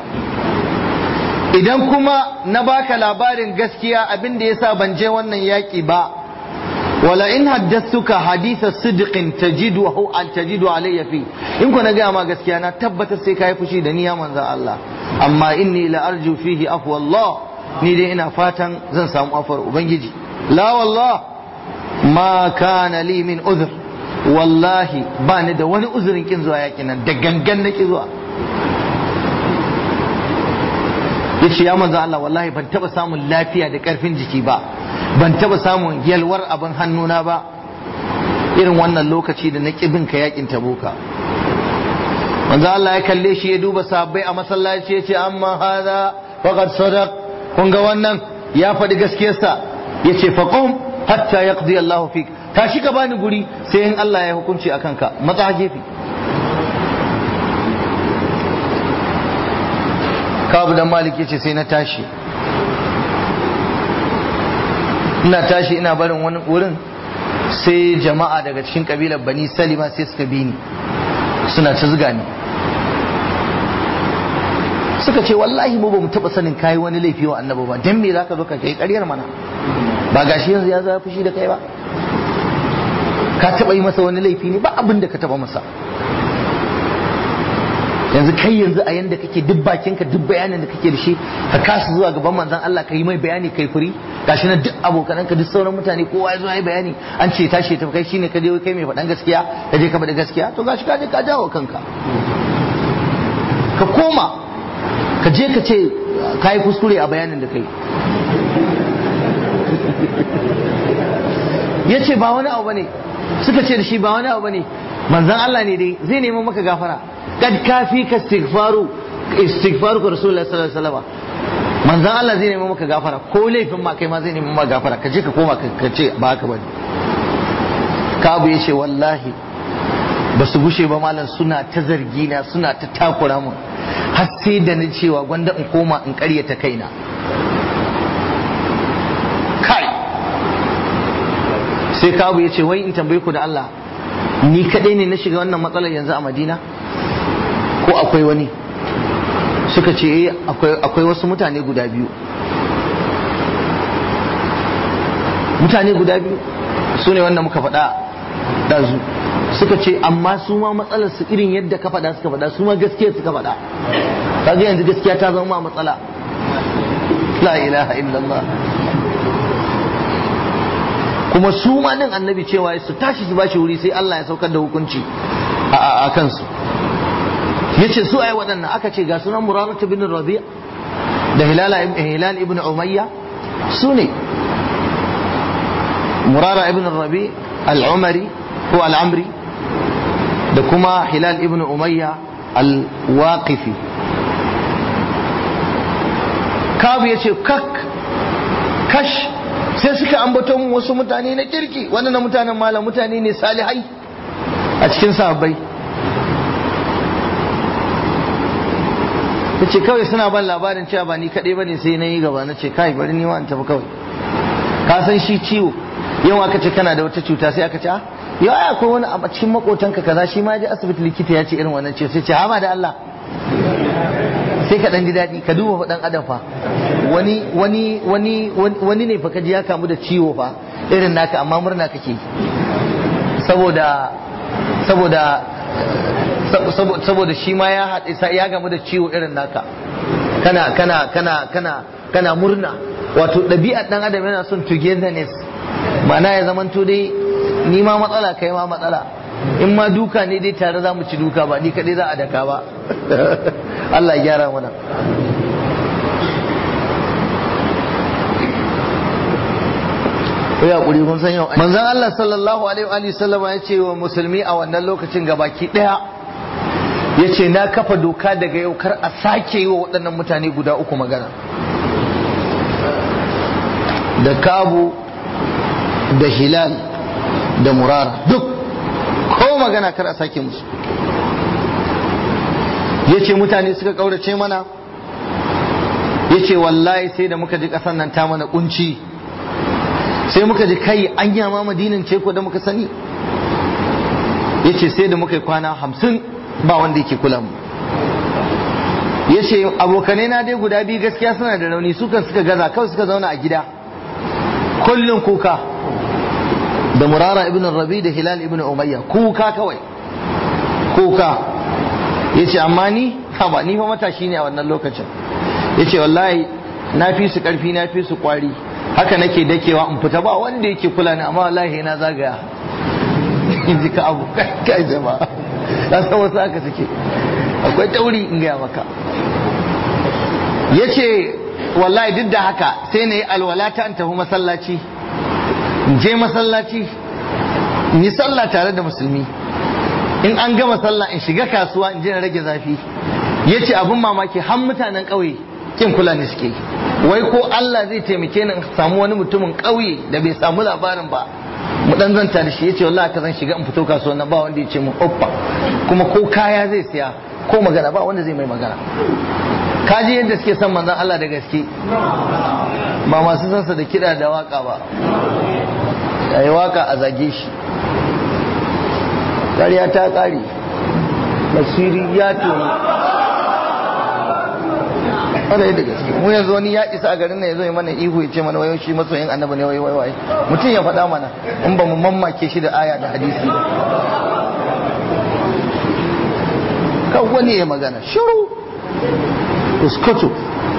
idan kuma na baka labarin gaskiya abin da yasa ban je wannan yaki ba, wala in haddathuka haditha sidqin tajidu an tajidu alayya fi, in ku na ga ma gaskiya na tabbatar sai ka yi fushi da ni ya manzo Allah, amma inni la arju fihi afwa Allah, ni dai ina fatan zan samu afar ubangiji. la wallah ma kana li min uzr, wallahi ba ni da wani uzurin kin zuwa yakin nan, da gangan nake zuwa. yace ya manzo Allah wallahi ban taba samun lafiya da karfin jiki ba, ban taba samun yalwar abin hannuna ba irin wannan lokaci da na kibin ka yakin Tabuka. manzo Allah ya kalle shi ya duba sahabbai a masallaci ya ce amma hada faqad sadaq, kun ga wannan ya faɗi gaskiyarsa. yace faqum hatta yaqdi Allah fik, tashi ka bani guri sai in Allah ya hukunci akan ka, matsa gefe. Kabu dan Malik yace sai na tashi, ina tashi ina barin wani wurin, sai jama'a daga cikin kabilar Bani Salima sai suka bi ni suna ta zuga ni, suka ce wallahi mu ba mu taba sanin kai wani laifi wa annabi ba, dan me zaka zo ka kai ƙaryar mana, ba gashi yanzu ya zama fushi da kai ba, ka taba yi masa wani laifi ne? ba abin da ka taba masa. yanzu kai yanzu a yanda kake duk bakinka duk bayanin da kake da shi ka kasa zuwa gaban manzon Allah ka yi mai bayani kai furi, gashi na duk abokananka duk sauran mutane kowa ya zo yi bayani, an ce tashi ta kai shine ka je kai mai faɗan gaskiya ka je ka faɗi gaskiya, to gashi ka je ka jawo kanka. ka koma ka je ka ce ka yi kuskure a bayanin da kai. ya ce ba wani abu bane, suka ce da shi ba wani abu bane, manzon Allah ne dai zai nemi maka gafara. kad kafi ka istighfaru istighfar ku rasulullahi sallallahu alaihi wasallam manzon Allah zai nemi maka gafara ko laifin ma kai ma zai nemi maka gafara ka je ka koma ka ce ba haka bane Kabu ya ce wallahi ba su gushe ba malam suna ta zargi na suna ta takura mun har sai da ni cewa gwanda in koma in karyata kaina kai sai Kabu ya ce wai in tambaye ku da Allah ni kadai ne na shiga wannan matsalar yanzu a Madina ko akwai wani suka ce eh akwai akwai wasu mutane guda biyu mutane guda biyu su ne wanda muka faɗa ɗazu suka ce amma su ma matsalar su irin yadda ka faɗa suka faɗa su ma gaskiya suka faɗa kaga yanzu gaskiya ta zama ma matsala la ilaha illallah kuma su ma din annabi cewa su tashi su bashi wuri sai Allah ya saukar da hukunci a kansu yace su ai waɗannan aka ce ga sunan Murarah ibn Rabi' da Hilal ibn Umayya su ne Murarah ibn Rabi' al-Umari ko al-Amri da kuma Hilal ibn Umayya al-Waqifi Kabu yace kak kash sai suka ambato mun wasu mutane na kirki wannan mutanen malam mutane ne salihai a cikin sahabbai yace kawai suna ban labarin cewa ba ni kadai bane sai nayi gaba na ce kai bari ni ma in tafi kawai ka san shi ciwo yau aka ce kana da wata cuta sai aka ce ah yau ai akwai wani a cikin makotanka kaza shi ma ya je asibiti likita ya ce irin wannan ce sai ce hama da Allah sai ka dan ji daɗi ka duba dan adam fa wani wani wani wani ne fa kaji ya kamu da ciwo fa irin naka amma murna kake saboda saboda saboda shi ma ya haɗe ya gamu da ciwo irin naka kana kana kana kana kana murna wato ɗabi'ar dan adam yana son togetherness ma'ana ya zamanto dai ni ma matsala kai ma matsala in ma duka ne dai tare za mu ci duka ba ni kaɗai za a daka ba Allah ya gyara mana ko ya kuri kun san yau manzon Allah sallallahu alaihi wa sallam ya ce wa musulmi a wannan lokacin gabaki daya ya ce na kafa doka daga yau kar a sake yi wa waɗannan mutane guda uku magana da Kabu da Hilal da Murara duk ko magana kar a sake musu ya ce mutane suka kaurace mana ya ce wallahi sai da muka ji ƙasar nan ta mana kunci sai muka ji kai an yama madinan ce ko da muka sani ya ce sai da muka yi kwana hamsin ba wanda yake kula mu ya ce abokanai na dai guda biyu gaskiya suna da rauni sukan suka gaza kawai suka zauna a gida kullum kuka da Murara ibn Rabi da Hilal ibn Umayya kuka kawai kuka yace amma ni ha ba ni fa matashi ne a wannan lokacin yace wallahi na fi su karfi na fi su kwari haka nake dakewa in fita ba wanda yake kula ni amma wallahi na zagaya in ji ka abu kai jama'a na san wasu haka suke akwai tauri in gaya maka yace wallahi duk da haka sai na yi alwalata in tafi masallaci in je masallaci in yi sallah tare da musulmi in an gama sallah in shiga kasuwa in je na rage zafi yace abun mamaki har mutanen ƙauye kin kula ne suke wai ko Allah zai taimake ni in samu wani mutumin ƙauye da bai samu labarin ba mu dan zanta da shi yace wallahi ka zan shiga in fito kasuwa na ba wanda yace mun oppa kuma ko kaya zai siya ko magana ba wanda zai mai magana kaji yadda suke son manzon Allah da gaske ba masu sansa da kiɗa da waka ba yayi waka a zage shi ƙarya ta ƙare basiri ya toni ƙwarai da gaske mu yanzu wani ya isa a garin nan ya zo ya mana ihu ya ce mana wayo shi masoyin annabi ne wai wai wai mutum ya faɗa mana in ba mu mammake shi da aya da hadisi ba kan wani ya magana shiru kuskoto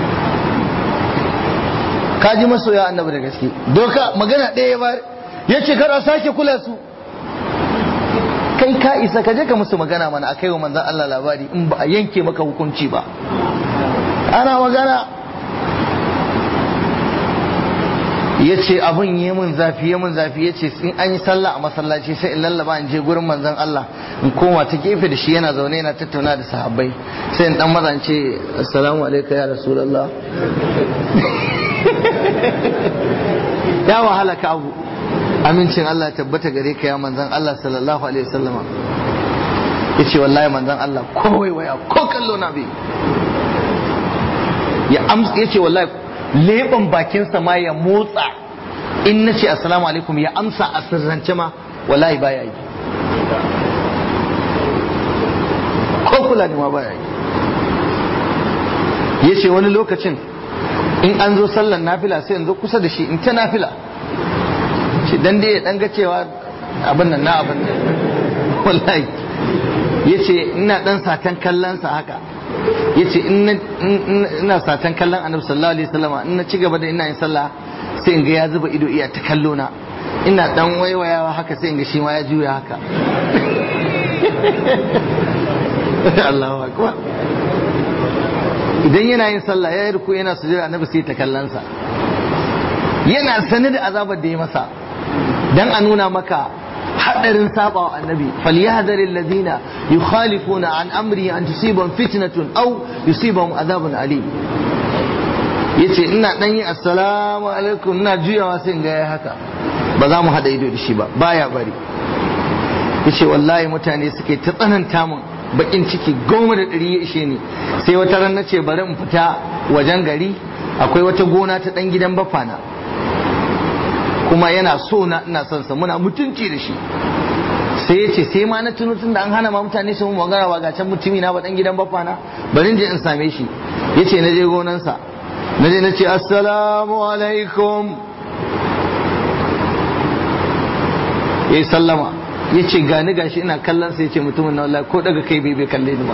kaji masoya annabi da gaske doka magana ɗaya ba ya ce kar a sake kula su kai ka isa ka je ka musu magana mana a kai wa manzan Allah labari in ba a yanke maka hukunci ba ana magana ya ce abin yi mun zafi ya mun zafi ya ce in an yi sallah a masallaci sai in lallaba in je gurin manzon Allah in koma ta gefe da shi yana zaune yana tattauna da sahabbai sai in dan maza in ce assalamu alaikum ya rasulullah ya wahala ka abu amincin Allah tabbata gare ka ya manzon Allah sallallahu alaihi wasallama ya ce wallahi manzon Allah ko waya ko kallo na bi ya amsa ya ce wallahi leban bakinsa ma ya motsa in na ce assalamu alaikum ya amsa a sirrance ma wallahi baya yi ko kula ne ma baya yi ya ce wani lokacin in an zo sallar nafila sai in zo kusa da shi in ta nafila shi dan dai ya dan ga cewa abin nan na abin nan wallahi ya ce ina dan satan kallonsa haka ya ce ina satan kallon annabi sallallahu alaihi wasallam in na ci gaba da ina yin sallah sai in ga ya zuba ido iya ta kallo na ina dan waiwayawa haka sai in ga shi ma ya juya haka Allahu akbar idan yana yin sallah ya yi ruku yana sujud annabi sai ta kallon sa yana sanar da azabar da ya masa dan a nuna maka hadarin saba wa annabi falyahdhar alladhina yukhalifuna an amri an tusibahum fitnatun aw yusibahum adhabun alim yace ina dan yi assalamu alaikum ina juyawa sai in ga yayi haka ba za mu hada ido da shi ba baya bari yace wallahi mutane suke ta tsananta mun bakin ciki goma da ɗari ya ishe ni sai wata ran nace bari in fita wajen gari akwai wata gona ta dan gidan bafana kuma yana so na ina son sa muna mutunci da shi sai yace sai ma na tuno tun da an hana ma mutane su mu magana ba ga can mutumi na ba dan gidan baffa na bari je in same shi yace na je gonan sa na je na ce assalamu alaikum yayi sallama yace gani gashi ina kallon sa yace mutumin na wallahi ko daga kai bai bai kalle ni ba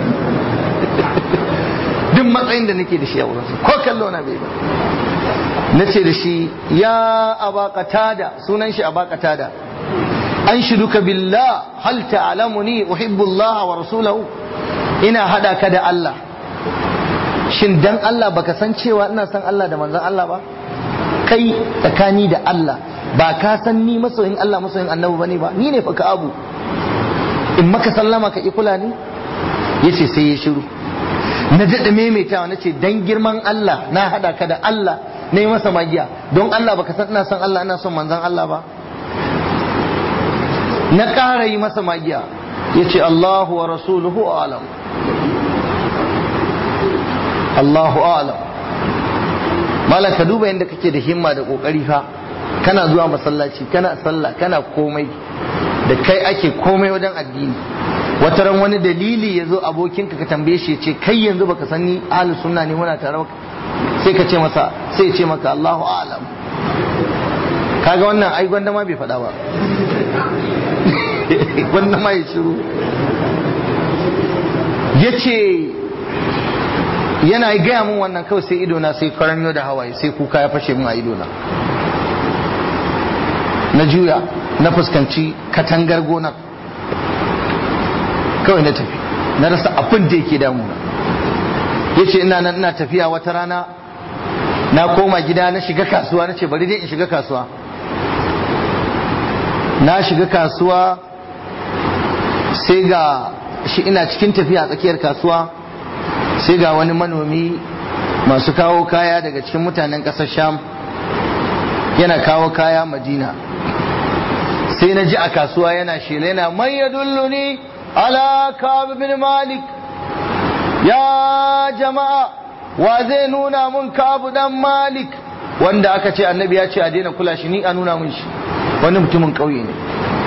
duk matsayin da nake da shi a wurin ko kallo na bai ba na ce da shi ya aba qatada sunan shi aba qatada an shiduka billah hal ta'lamuni uhibbu Allah wa rasulahu ina hada ka da Allah shin dan Allah baka san cewa ina san Allah da manzon Allah ba kai tsakani da Allah ba ka san ni masoyin Allah masoyin annabi bane ba ni ne fa ka abu in maka sallama ka ikula ni yace sai ya shiru na daɗa maimaitawa na ce dan girman Allah na hada ka da Allah na yi masa magiya don Allah baka san ina son Allah ina son manzon Allah ba na ƙara yi masa magiya ya ce Allahu wa rasuluhu alam Allahu alam malam ka duba yadda kake da himma da ƙoƙari fa kana zuwa masallaci kana sallah kana komai da kai ake komai wajen addini wata ran wani dalili ya zo abokinka ka tambaye shi ce kai yanzu baka san ni ahlus sunna ne muna tare sai ka ce masa sai ya ce maka Allahu a'lam kaga wannan ai gwanda ma bai faɗa ba gwanda ma ya shiru yace yana gaya mun wannan kawai sai ido na sai karanyo da hawaye sai kuka ya fashe mun a ido na na juya na fuskanci katangar gonar kawai na tafi na rasa abin da yake damuna yace ina nan ina tafiya wata rana na koma gida na shiga kasuwa na ce bari dai in shiga kasuwa na shiga kasuwa sai ga shi ina cikin tafiya a tsakiyar kasuwa sai ga wani manomi masu kawo kaya daga cikin mutanen ƙasar sham yana kawo kaya madina sai na ji a kasuwa yana shela yana man yadulluni ala Ka'ab bin Malik ya jama'a wa zai nuna mun Ka'ab dan Malik wanda aka ce annabi ya ce a daina kula shi ni a nuna mun shi wani mutumin ƙauye ne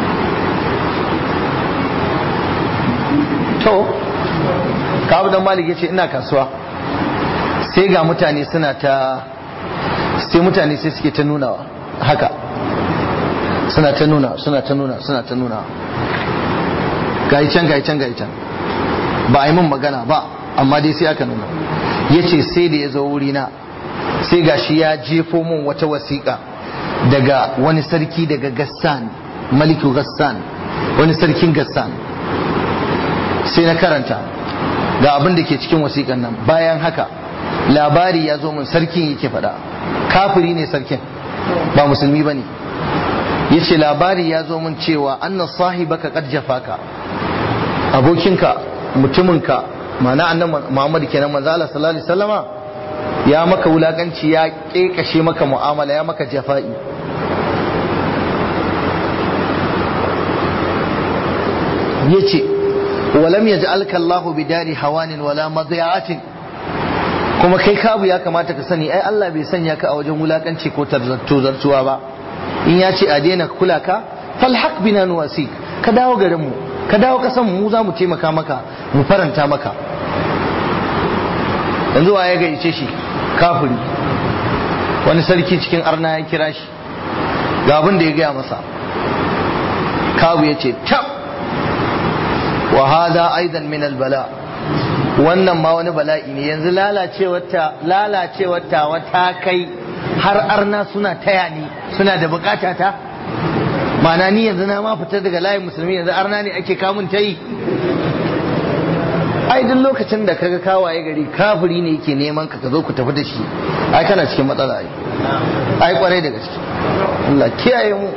to Ka'ab dan Malik ya ce ina kasuwa sai ga mutane suna ta sai mutane sai suke ta nunawa haka suna ta nuna suna ta nuna suna ta nuna gai can gai can gai can ba a yi min magana ba amma dai sai aka nuna ya ce sai da ya zo wurina sai ga shi ya jefo min wata wasiƙa daga wani sarki daga Gassan Maliku Gassan wani sarkin Gassan sai na karanta ga abin da ke cikin wasiƙan nan bayan haka labari ya zo min sarkin yake faɗa kafiri ne sarkin ba musulmi bane yace labari ya zo mun cewa anna sahibaka qad jafaka abokinka mutuminka ma'ana annabi Muhammad kenan manzo Allah sallallahu alaihi wasallama ya maka wulakanci ya kekashe maka mu'amala ya maka jafa'i yace walam yaj'alka Allahu bidari hawanin wala madhi'atin kuma kai kabu ya kamata ka sani ai Allah bai sanya ka a wajen wulakanci ko tarzartuwa ba in ya ce a daina kula ka falhaq bina nuwasik ka dawo garin mu ka dawo kasan mu za mu taimaka maka mu faranta maka yanzu waye ga ice shi kafiri wani sarki cikin arna ya kira shi ga abin da ya gaya masa kabu ya ce tab wa hada aidan min albala wannan ma wani bala'i ne yanzu lalacewarta lalacewarta wata kai har arna suna taya ni suna da bukata ta ma'ana ni yanzu na ma fita daga layin musulmi yanzu arna ne ake kamun ta yi ai duk lokacin da kaga kawaye gari kafiri ne yake neman ka ka zo ku tafi da shi ai kana cikin matsala ai ai kwarai da gaske Allah kiyaye mu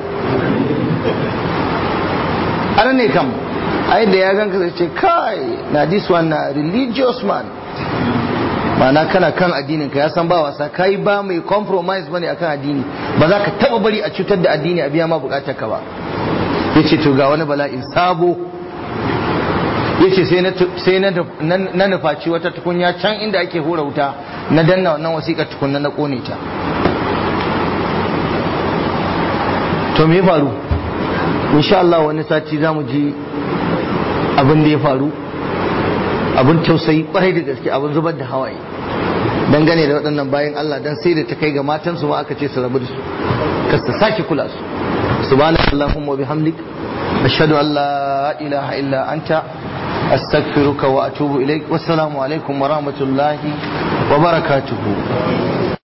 arna ne kam ai da ya ganka zai ce kai na this one na religious man ma'ana kana kan addinin ka ya san ba wasa kai ba mai compromise bane akan addini ba za ka taba bari a cutar da addini a biya ma bukatar ka ba yace to ga wani bala'in sabo yace sai na sai na na nufaci wata tukunya can inda ake hura wuta na danna wannan wasiƙar tukunna na kone ta to me faru insha Allah wani sati zamu ji abin da ya faru abin tausayi kwarai da gaske abin zubar da hawaye dangane da waɗannan bayan Allah dan sai da ta kai ga matansu ma aka ce su rabu da su ka su sake kula su subhanakallahumma wa bihamdik ashhadu an la ilaha illa anta astaghfiruka wa atubu ilaik wassalamu alaikum wa rahmatullahi wa barakatuhu